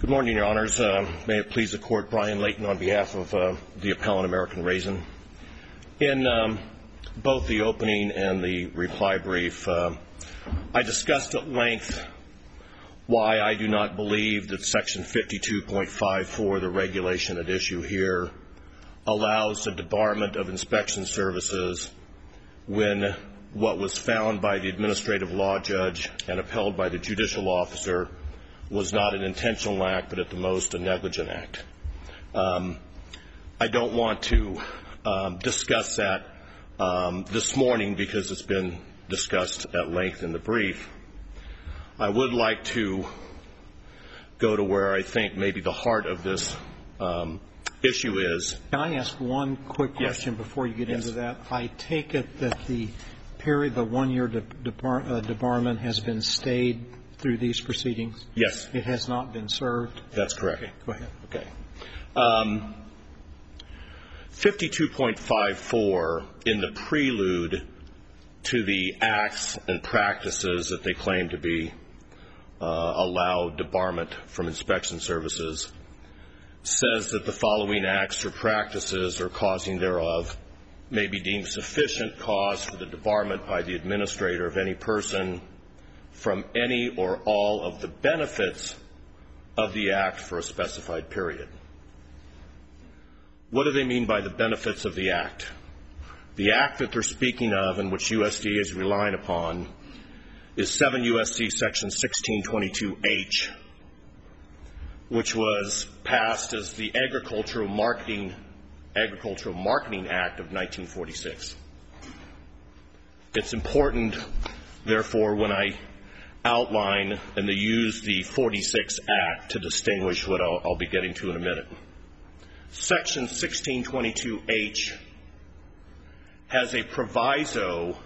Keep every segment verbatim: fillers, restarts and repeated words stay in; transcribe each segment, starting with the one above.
Good morning, Your Honors. Uh, may it please the Court, Brian Layton on behalf of uh, the appellant American Raisin. In um, both the opening and the reply brief, uh, I discussed at length why I do not believe that Section fifty-two point five four, the regulation at issue here, allows the Debarment of Inspection Services when what was found by the administrative law judge and upheld by the judicial officer was not an intentional act, but at the most a negligent act. Um, I don't want to um, discuss that um, this morning because it's been discussed at length in the brief. I would like to go to where I think maybe the heart of this um, issue is. Can I ask one quick question yes. before you get yes. into that? I take it that the period, the one-year de- debar- uh, debarment has been stayed through these proceedings? Yes. It has not been served? That's correct. Okay, go ahead. Okay. Um, fifty-two point five four, in the prelude to the acts and practices that they claim to be uh, allowed debarment from inspection services, says that the following acts or practices or causing thereof may be deemed sufficient cause for the debarment by the administrator of any person from any or all of the benefits of the act for a specified period. What do they mean by the benefits of the act? The act that they're speaking of and which U S D A is relying upon is seven U S C section sixteen twenty-two H, which was passed as the Agricultural Marketing Agricultural Marketing Act of nineteen forty-six. It's important, therefore, when I outline and they use the forty-six Act to distinguish what I'll, I'll be getting to in a minute. Section sixteen twenty-two H has a proviso.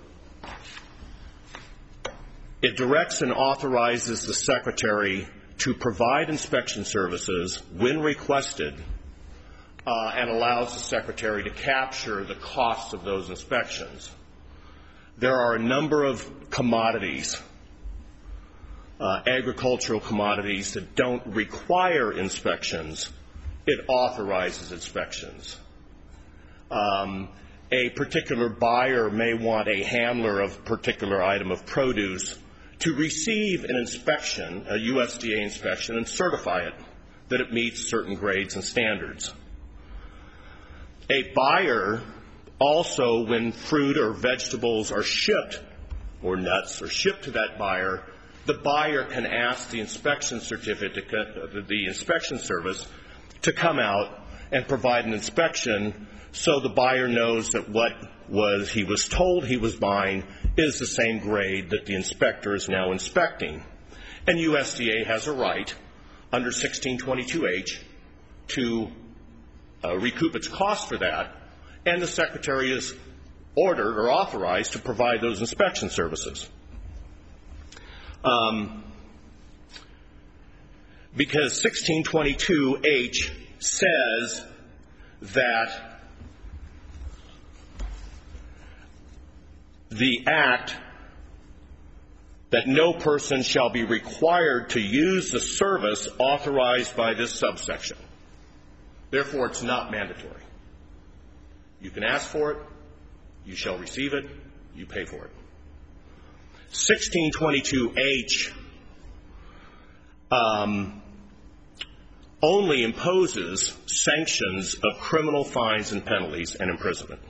It directs and authorizes the Secretary to provide inspection services when requested uh, and allows the Secretary to capture the costs of those inspections. There are a number of commodities, uh, agricultural commodities, that don't require inspections. It authorizes inspections. Um, a particular buyer may want a handler of a particular item of produce to receive an inspection, a U S D A inspection, and certify it that it meets certain grades and standards. A buyer also, when fruit or vegetables are shipped, or nuts are shipped to that buyer, the buyer can ask the inspection certificate, the inspection service, to come out and provide an inspection so the buyer knows that what was he was told he was buying is the same grade that the inspector is now inspecting. And U S D A has a right under sixteen twenty-two H to uh, recoup its cost for that, and the Secretary is ordered or authorized to provide those inspection services. Um, because sixteen twenty-two H says that the act, that no person shall be required to use the service authorized by this subsection. Therefore, it's not mandatory. You can ask for it, you shall receive it, you pay for it. sixteen twenty-two H um, only imposes sanctions of criminal fines and penalties and imprisonment.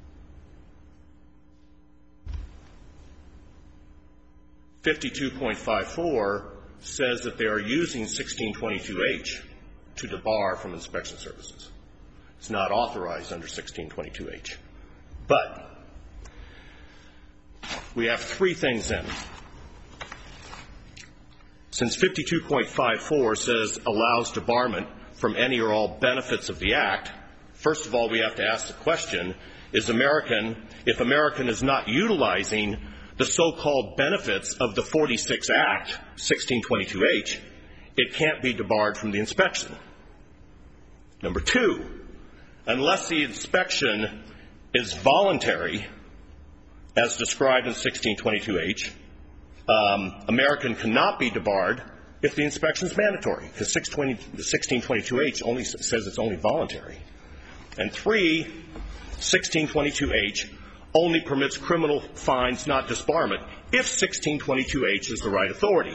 fifty-two point five four says that they are using sixteen twenty-two H to debar from inspection services. It's not authorized under sixteen twenty-two H. But we have three things then. Since fifty-two point five four says allows debarment from any or all benefits of the Act, first of all, we have to ask the question, is American, if American is not utilizing the so-called benefits of the forty-six Act, sixteen twenty-two H, it can't be debarred from the inspection. Number two, unless the inspection is voluntary, as described in sixteen twenty-two H, um, American cannot be debarred if the inspection is mandatory, because sixteen twenty-two H only says it's only voluntary. And three, sixteen twenty-two H only permits criminal fines, not disbarment, if sixteen twenty-two H is the right authority.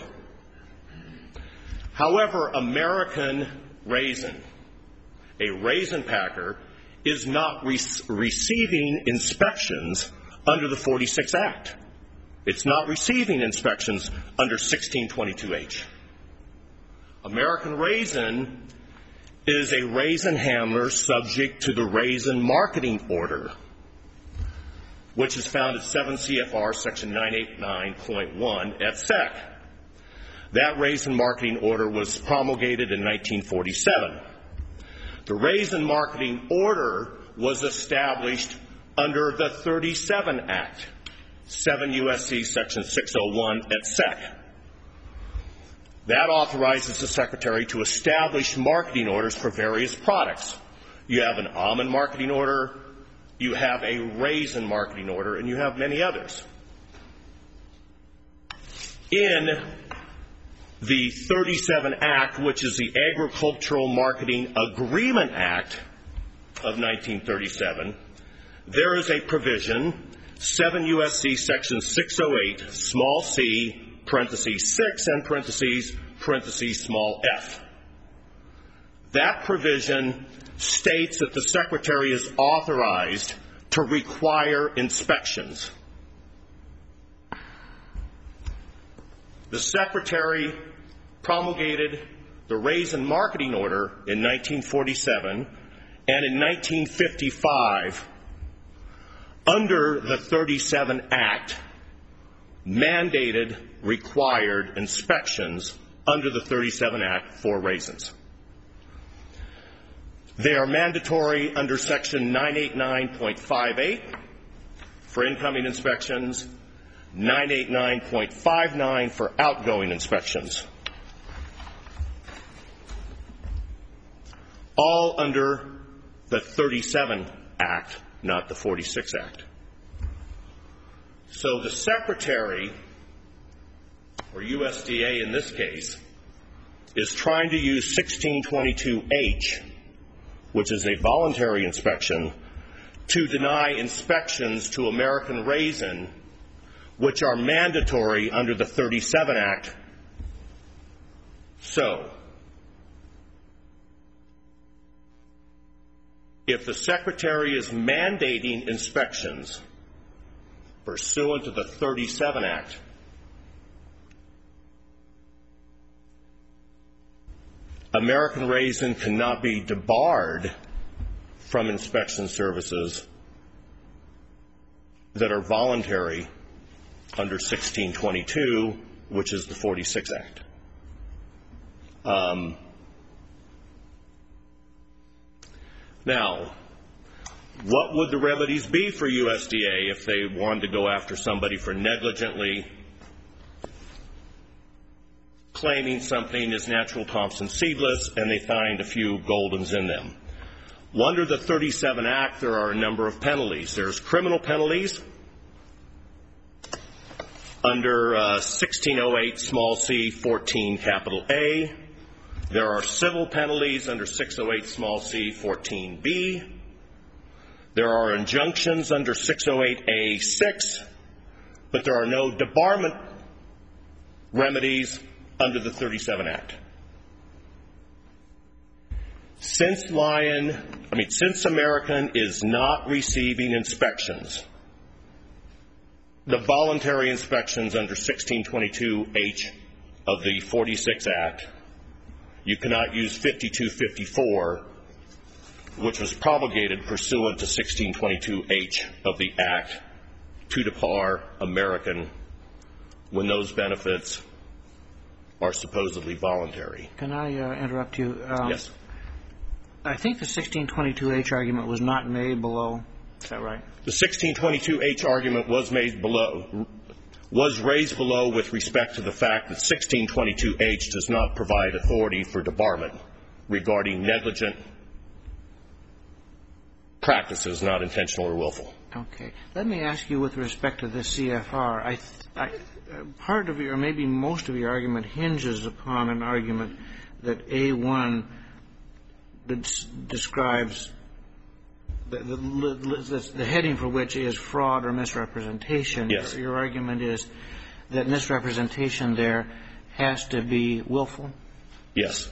However, American Raisin, a raisin packer, is not re- receiving inspections under the forty-six Act. It's not receiving inspections under sixteen twenty-two H. American Raisin is a raisin handler subject to the Raisin Marketing Order, which is found at seven C F R section nine eighty-nine point one et sec. That Raisin Marketing Order was promulgated in nineteen forty-seven. The Raisin Marketing Order was established under the thirty-seven Act, seven U S C section six oh one et sec. That authorizes the Secretary to establish marketing orders for various products. You have an almond marketing order, you have a raisin marketing order, and you have many others. In the thirty-seven Act, which is the Agricultural Marketing Agreement Act of nineteen thirty-seven, there is a provision, seven U S C section six oh eight, small c, parentheses six, and parentheses, parentheses small f. That provision states that the Secretary is authorized to require inspections. The Secretary promulgated the Raisin Marketing Order in nineteen forty-seven, and in nineteen fifty-five, under the thirty-seven Act, mandated required inspections under the thirty-seven Act for raisins. They are mandatory under section nine eighty-nine point five eight for incoming inspections, nine eighty-nine point five nine for outgoing inspections. All under the thirty-seven Act, not the forty-six Act. So the Secretary, or U S D A in this case, is trying to use sixteen twenty-two H, which is a voluntary inspection, to deny inspections to American Raisin, which are mandatory under the thirty-seven Act. So, if the Secretary is mandating inspections pursuant to the thirty-seven Act, American Raisin cannot be debarred from inspection services that are voluntary under sixteen twenty-two, which is the forty-six Act. Um, now, what would the remedies be for U S D A if they wanted to go after somebody for negligently claiming something is natural Thompson seedless and they find a few Goldens in them? Well, under the thirty-seven Act, there are a number of penalties. There's criminal penalties under uh, sixteen oh eight small c fourteen capital A. There are civil penalties under six oh eight small c fourteen B. There are injunctions under six oh eight A six, but there are no debarment remedies under the thirty-seven Act. Since Lion, I mean, since American is not receiving inspections, the voluntary inspections under sixteen twenty-two H of the forty-six Act, you cannot use fifty-two fifty-four, which was promulgated pursuant to sixteen twenty-two H of the Act, to debar American when those benefits are supposedly voluntary. Can I uh, interrupt you? Um, yes. I think the sixteen twenty-two H argument was not made below. Is that right? The sixteen twenty-two H argument was made below, was raised below with respect to the fact that sixteen twenty-two H does not provide authority for debarment regarding negligent practices, not intentional or willful. Okay. Let me ask you with respect to this C F R. I, I, part of your, or maybe most of your argument hinges upon an argument that A one describes the, the, the heading for which is fraud or misrepresentation. Yes. Your argument is that misrepresentation there has to be willful? Yes.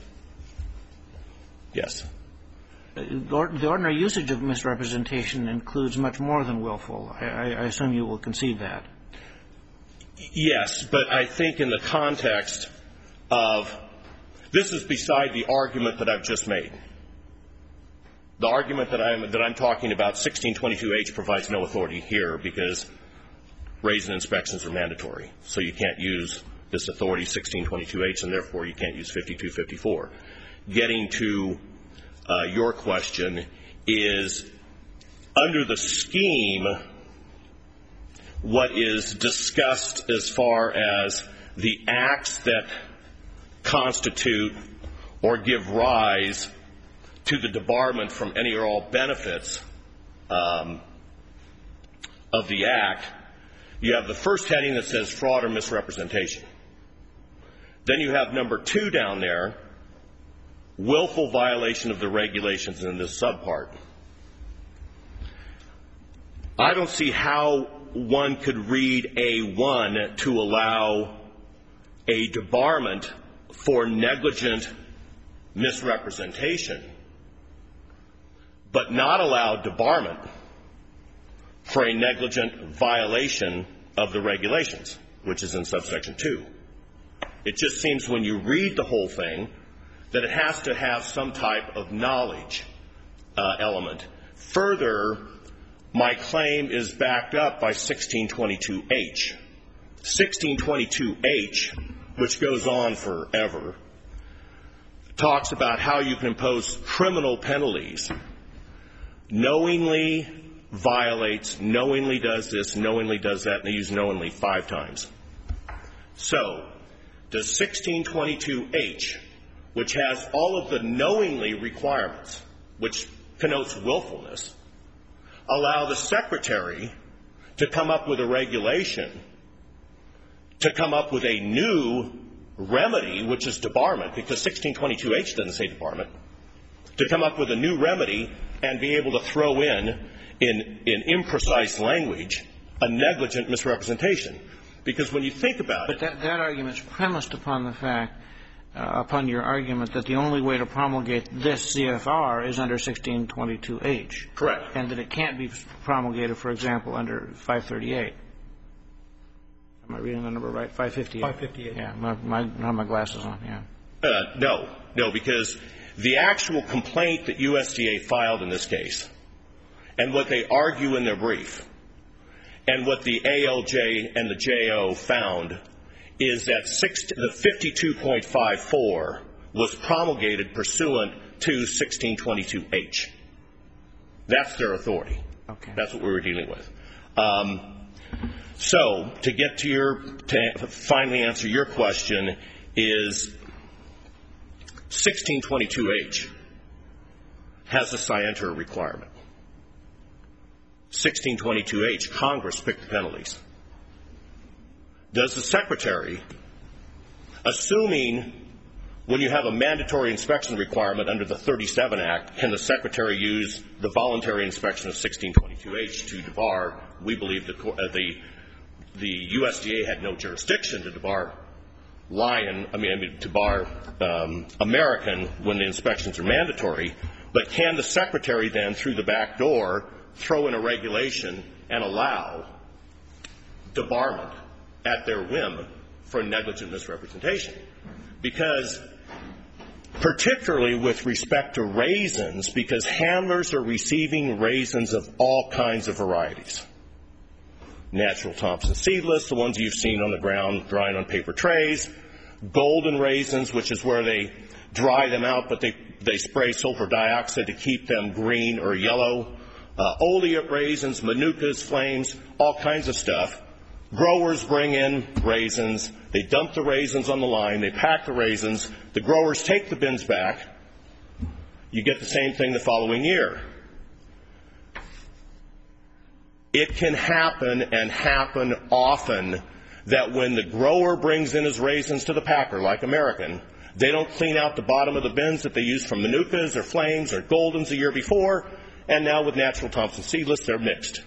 Yes. The ordinary usage of misrepresentation includes much more than willful. I, I assume you will concede that. Yes, but I think in the context of, this is beside the argument that I've just made. The argument that I'm, that I'm talking about, sixteen twenty-two H provides no authority here because raisin inspections are mandatory. So you can't use this authority, sixteen twenty-two H, and therefore you can't use fifty-two fifty-four. Getting to uh, your question is, under the scheme, what is discussed as far as the acts that constitute or give rise to the debarment from any or all benefits um, of the act, you have the first heading that says fraud or misrepresentation. Then you have number two down there, willful violation of the regulations in this subpart. I don't see how one could read A one to allow a debarment for negligent misrepresentation, but not allow debarment for a negligent violation of the regulations, which is in subsection two. It just seems when you read the whole thing that it has to have some type of knowledge uh, element. Further, my claim is backed up by sixteen twenty-two H. sixteen twenty-two H, which goes on forever, talks about how you can impose criminal penalties. Knowingly violates, knowingly does this, knowingly does that, and they use knowingly five times. So, does sixteen twenty-two H, which has all of the knowingly requirements, which connotes willfulness, allow the secretary to come up with a regulation, to come up with a new remedy, which is debarment, because sixteen twenty-two H doesn't say debarment, to come up with a new remedy and be able to throw in, in, in imprecise language, a negligent misrepresentation. Because when you think about it... But that, that argument is premised upon the fact, uh, upon your argument, that the only way to promulgate this C F R is under sixteen twenty-two H. Correct. And that it can't be promulgated, for example, under five thirty-eight. Am I reading the number right? five fifty-eight. five fifty-eight. Yeah, my, my, I have my glasses on, yeah. Uh, no, no, because the actual complaint that U S D A filed in this case, and what they argue in their brief, and what the A L J and the J O found, is that six, the fifty-two point five four was promulgated pursuant to sixteen twenty-two H. That's their authority. Okay. That's what we were dealing with. Um, so, to get to your, to finally answer your question, is sixteen twenty-two H has a scienter requirement. sixteen twenty-two H, Congress picked the penalties. Does the Secretary, assuming when you have a mandatory inspection requirement under the thirty-seven Act, can the Secretary use the voluntary inspection of sixteen twenty-two H to debar? We believe the, uh, the, the U S D A had no jurisdiction to debar Lion, I mean, I mean to bar um, American when the inspections are mandatory, but can the Secretary then, through the back door, throw in a regulation and allow debarment at their whim for negligent misrepresentation? Because particularly with respect to raisins, because handlers are receiving raisins of all kinds of varieties. Natural Thompson seedless, the ones you've seen on the ground drying on paper trays. Golden raisins, which is where they dry them out, but they, they spray sulfur dioxide to keep them green or yellow. Uh, oleate raisins, manukas, flames, all kinds of stuff. Growers bring in raisins. They dump the raisins on the line. They pack the raisins. The growers take the bins back. You get the same thing the following year. It can happen, and happen often, that when the grower brings in his raisins to the packer, like American, they don't clean out the bottom of the bins that they used from Manukas or Flames or Goldens the year before, and now with Natural Thompson Seedless, they're mixed.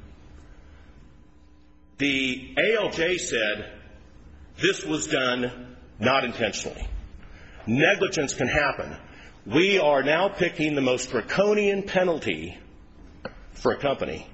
The A L J said this was done not intentionally. Negligence can happen. We are now picking the most draconian penalty for a company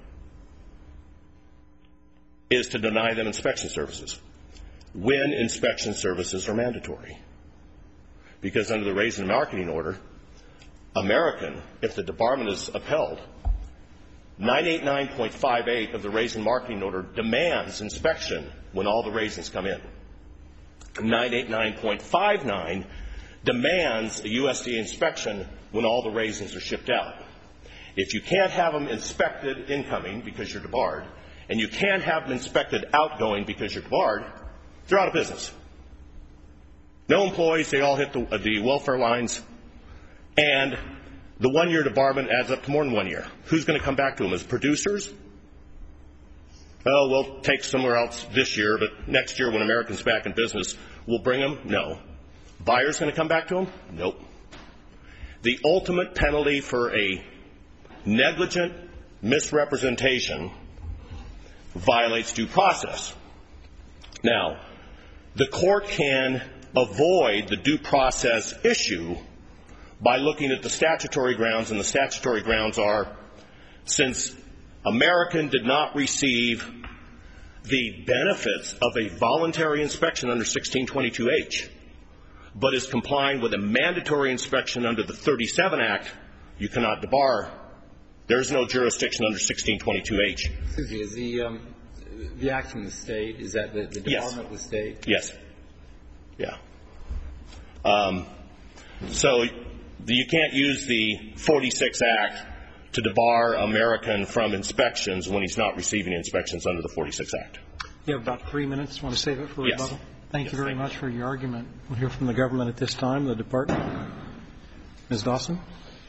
is to deny them inspection services when inspection services are mandatory. Because under the Raisin Marketing Order, American, if the debarment is upheld, nine eighty-nine point five eight of the Raisin Marketing Order demands inspection when all the raisins come in. nine eighty-nine point five nine demands a U S D A inspection when all the raisins are shipped out. If you can't have them inspected incoming because you're debarred, and you can't have them inspected outgoing because you're debarred, they're out of business. No employees, they all hit the, the welfare lines, and the one-year debarment adds up to more than one year. Who's going to come back to them? As producers? Oh, we'll take somewhere else this year, but next year when American's back in business, we'll bring them? No. Buyers going to come back to them? Nope. The ultimate penalty for a negligent misrepresentation violates due process. Now, the court can avoid the due process issue by looking at the statutory grounds, and the statutory grounds are, since American did not receive the benefits of a voluntary inspection under sixteen twenty-two H, but is complying with a mandatory inspection under the thirty-seven Act, you cannot debar. There's no jurisdiction under sixteen twenty-two H. Excuse me, is the, um, the act from the state, is that the, the debarment of the state? Yes. Yeah. Um, so you can't use the forty-six Act to debar American from inspections when he's not receiving inspections under the forty-six Act. You have about three minutes. Want to save it for yes. rebuttal? Thank yes, you very thank much you. for your argument. We'll hear from the government at this time, the department. Miz Dawson.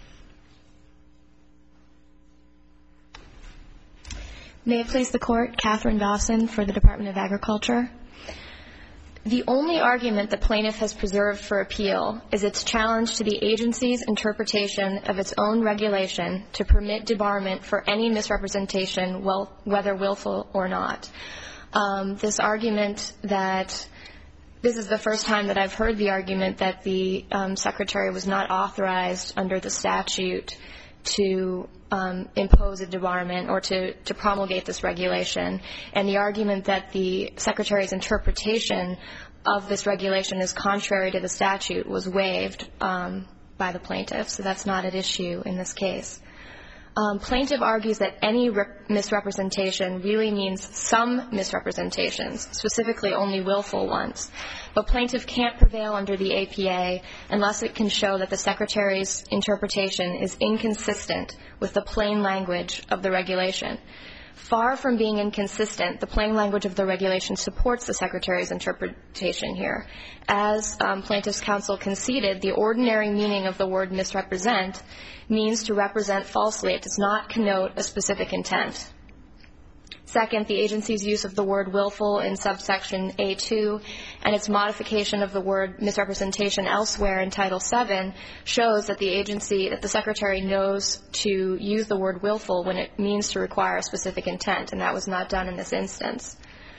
May it please the Court, Catherine Dawson for the Department of Agriculture. The only argument the plaintiff has preserved for appeal is its challenge to the agency's interpretation of its own regulation to permit debarment for any misrepresentation, well, whether willful or not. Um, this argument that this is the first time that I've heard the argument that the um, Secretary was not authorized under the statute to um, impose a debarment or to, to promulgate this regulation, and the argument that the Secretary's interpretation of this regulation is contrary to the statute was waived um, by the plaintiff, so that's not at issue in this case. Um, plaintiff argues that any misrepresentation really means some misrepresentations, specifically only willful ones. But plaintiff can't prevail under the A P A unless it can show that the Secretary's interpretation is inconsistent with the plain language of the regulation. Far from being inconsistent, the plain language of the regulation supports the Secretary's interpretation here. As um, plaintiff's counsel conceded, the ordinary meaning of the word misrepresent means to represent falsely. It does not connote a specific intent. Second, the agency's use of the word willful in subsection A two and its modification of the word misrepresentation elsewhere in Title seven shows that the agency, that the Secretary knows to use the word willful when it means to require a specific intent, and that was not done in this instance.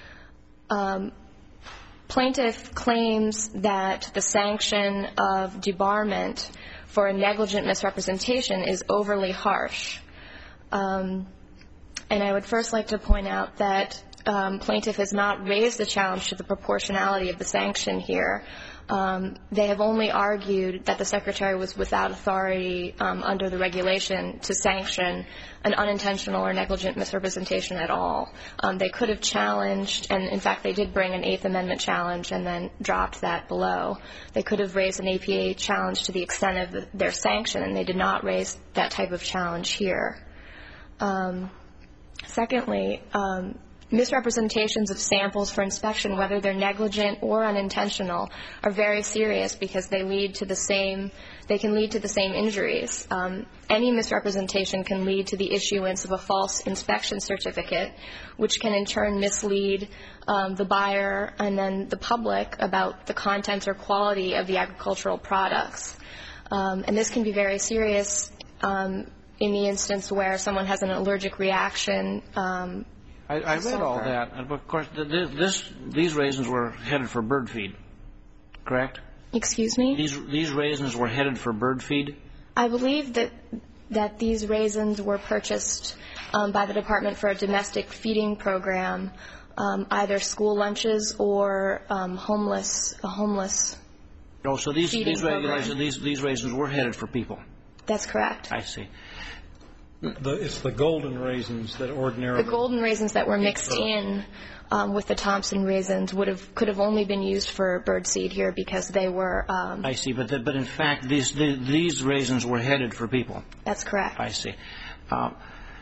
Um, plaintiff claims that the sanction of debarment for a negligent misrepresentation is overly harsh. Um, And I would first like to point out that um, plaintiff has not raised the challenge to the proportionality of the sanction here. Um, they have only argued that the Secretary was without authority um, under the regulation to sanction an unintentional or negligent misrepresentation at all. Um, they could have challenged, and in fact they did bring an Eighth Amendment challenge and then dropped that below. They could have raised an A P A challenge to the extent of the, their sanction, and they did not raise that type of challenge here. Um, Secondly, um, misrepresentations of samples for inspection, whether they're negligent or unintentional, are very serious because they lead to the same, they can lead to the same injuries. Um, any misrepresentation can lead to the issuance of a false inspection certificate, which can in turn mislead um, the buyer and then the public about the contents or quality of the agricultural products. Um, and this can be very serious um, in the instance where someone has an allergic reaction. Um, I, I read all that, and of course, this, this, these raisins were headed for bird feed, correct? Excuse me? These these raisins were headed for bird feed? I believe that that these raisins were purchased um, by the department for a domestic feeding program, um, either school lunches or um, homeless a homeless. Oh, so these these program. regulations, these these raisins were headed for people. That's correct. I see. The, it's the golden raisins that ordinarily... The golden raisins that were mixed in um, with the Thompson raisins would have could have only been used for bird seed here because they were... Um, I see, but the, but in fact, these the, these raisins were headed for people. That's correct. I see. Uh,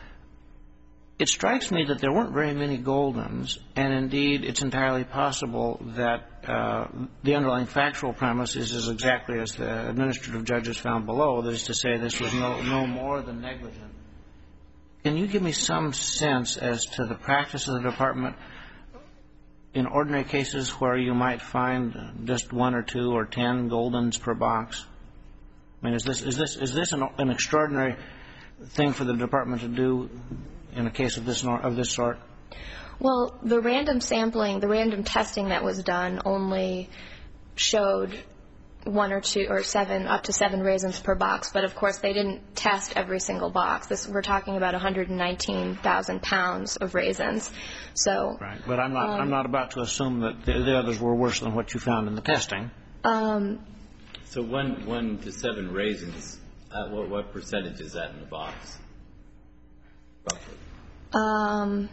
it strikes me that there weren't very many Goldens, and indeed it's entirely possible that uh, the underlying factual premise is, is exactly as the administrative judges found below, that is to say this was no, no more than negligent. Can you give me some sense as to the practice of the department in ordinary cases where you might find just one or two or ten Goldens per box? I mean, is this is this is this an, an extraordinary thing for the department to do in a case of this of this sort? Well, the random sampling, the random testing that was done only showed one or two or seven, up to seven raisins per box. But, of course, they didn't test every single box. This, we're talking about one hundred nineteen thousand pounds of raisins. So, right. But I'm not, um, I'm not about to assume that the, the others were worse than what you found in the testing. Um, so one, one to seven raisins, uh, what, what percentage is that in the box? Roughly. um,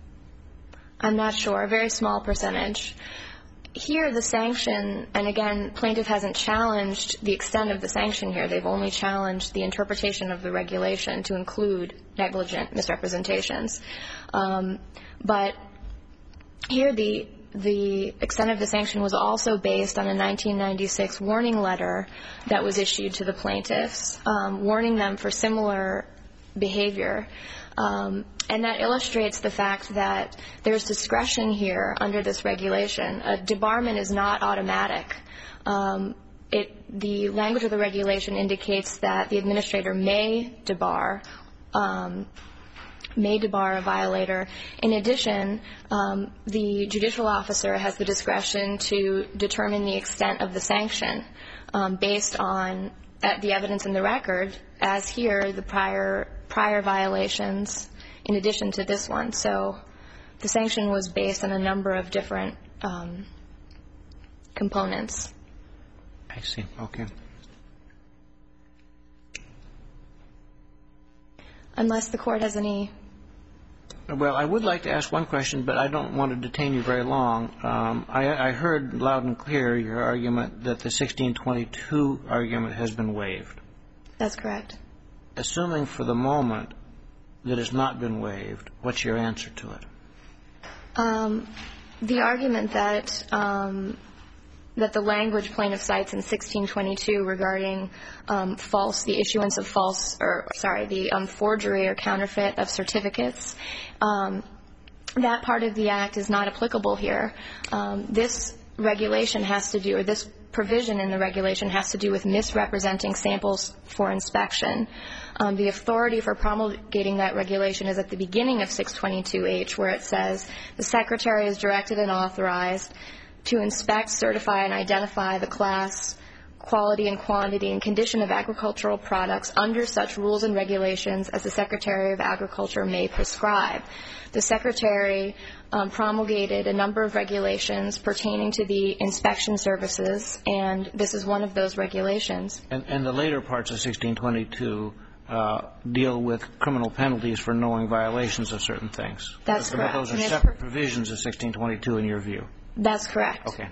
I'm not sure. A very small percentage. Here, the sanction, and again, plaintiff hasn't challenged the extent of the sanction here. They've only challenged the interpretation of the regulation to include negligent misrepresentations. Um, but here, the the extent of the sanction was also based on a nineteen ninety-six warning letter that was issued to the plaintiffs, um, warning them for similar behavior. Um, and that illustrates the fact that there's discretion here under this regulation. A debarment is not automatic. Um, it, the language of the regulation indicates that the administrator may debar, um, may debar a violator. In addition, um, the judicial officer has the discretion to determine the extent of the sanction um, based on uh, the evidence in the record, as here the prior prior violations in addition to this one. So the sanction was based on a number of different um, components. I see. Okay. Unless the court has any. Well, I would like to ask one question, but I don't want to detain you very long. Um, I, I heard loud and clear your argument that the sixteen twenty-two argument has been waived. That's correct. Assuming for the moment that it's not been waived, what's your answer to it? Um, the argument that um, that the language plaintiff cites in sixteen twenty-two regarding um, false, the issuance of false, or sorry, the um, forgery or counterfeit of certificates, um, that part of the act is not applicable here. Um, this regulation has to do, or this provision in the regulation has to do with misrepresenting samples for inspection. Um, the authority for promulgating that regulation is at the beginning of six twenty-two H, where it says the Secretary is directed and authorized to inspect, certify, and identify the class, quality, and quantity and condition of agricultural products under such rules and regulations as the Secretary of Agriculture may prescribe. The Secretary um, promulgated a number of regulations pertaining to the inspection services, and this is one of those regulations. And, and the later parts of sixteen twenty-two uh, deal with criminal penalties for knowing violations of certain things. That's but, correct. But those are And separate provisions of sixteen twenty-two in your view. That's correct. Okay.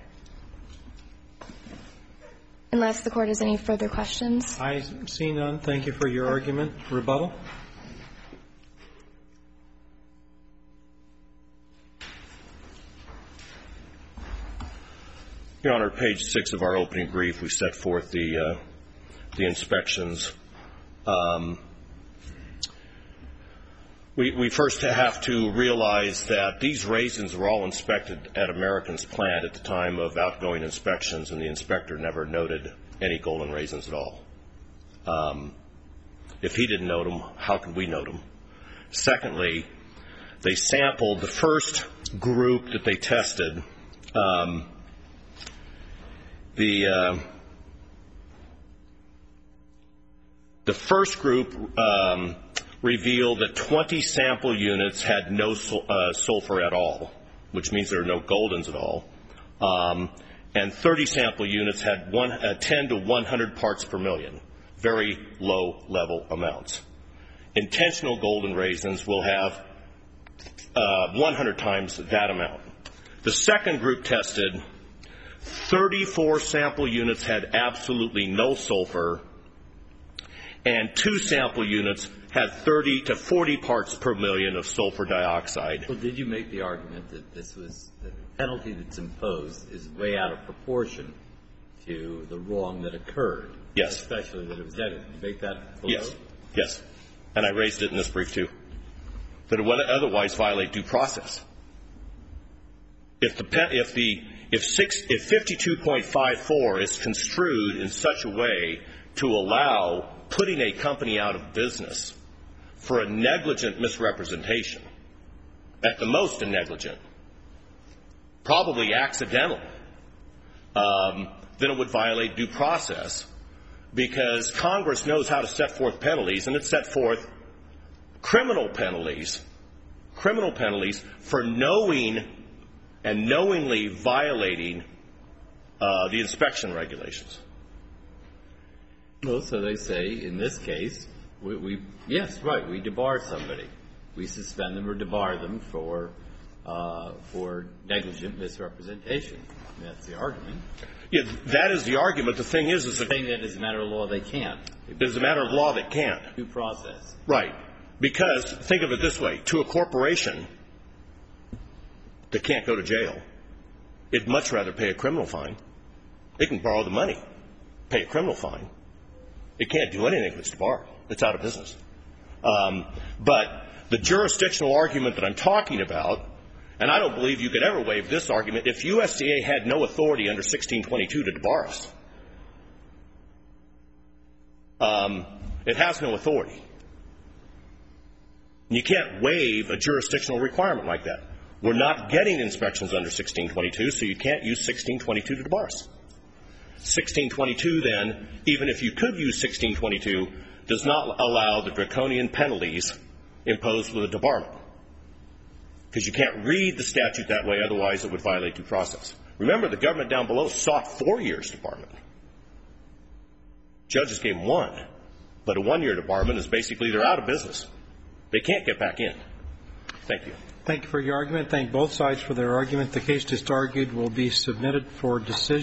Unless the Court has any further questions. I see none. Thank you for your argument. Rebuttal? Your Honor, page six of our opening brief, we set forth the uh, the inspections. Um, we, we first have to realize that these raisins were all inspected at American's plant at the time of outgoing inspections, and the inspector never noted any golden raisins at all. Um, if he didn't note them, how could we note them? Secondly, they sampled the first group that they tested. Um, the uh, the first group um, revealed that twenty sample units had no sul- uh, sulfur at all, which means there are no goldens at all, um, and thirty sample units had one, uh, ten to one hundred parts per million, very low level amounts. Intentional golden raisins will have uh, one hundred times that amount. The second group tested, thirty-four sample units had absolutely no sulfur, and two sample units had thirty to forty parts per million of sulfur dioxide. Well, did you make the argument that this was, that the penalty that's imposed is way out of proportion to the wrong that occurred? Yes. Especially that it was negative. Did you make that below? Yes. Yes. And I raised it in this brief, too. That it would otherwise violate due process. If the if the if six if fifty-two point five four is construed in such a way to allow putting a company out of business for a negligent misrepresentation, at the most a negligent, probably accidental, um, then it would violate due process, because Congress knows how to set forth penalties, and it set forth criminal penalties, criminal penalties for knowing and knowingly violating uh, the inspection regulations. Well, so they say, in this case, we, we yes, right, we debar somebody. We suspend them or debar them for uh, for negligent misrepresentation. And that's the argument. Yeah, that is the argument. The thing is, is the thing that as a matter of law they can't. As a matter of law, they can't. Due process. Right. Because, think of it this way, to a corporation that can't go to jail, it'd much rather pay a criminal fine. It can borrow the money, pay a criminal fine. It can't do anything if it's debarred. It's out of business. Um, but the jurisdictional argument that I'm talking about, and I don't believe you could ever waive this argument, if U S D A had no authority under sixteen twenty-two to debar us, um, it has no authority. And you can't waive a jurisdictional requirement like that. We're not getting inspections under sixteen twenty-two, so you can't use sixteen twenty-two to debar us. sixteen twenty-two, then, even if you could use sixteen twenty-two, does not allow the draconian penalties imposed with a debarment. Because you can't read the statute that way, otherwise it would violate due process. Remember, the government down below sought four years debarment. Judges gave them one. But a one-year debarment is basically they're out of business. They can't get back in. Thank you. Thank you for your argument. Thank both sides for their argument. The case just argued will be submitted for decision.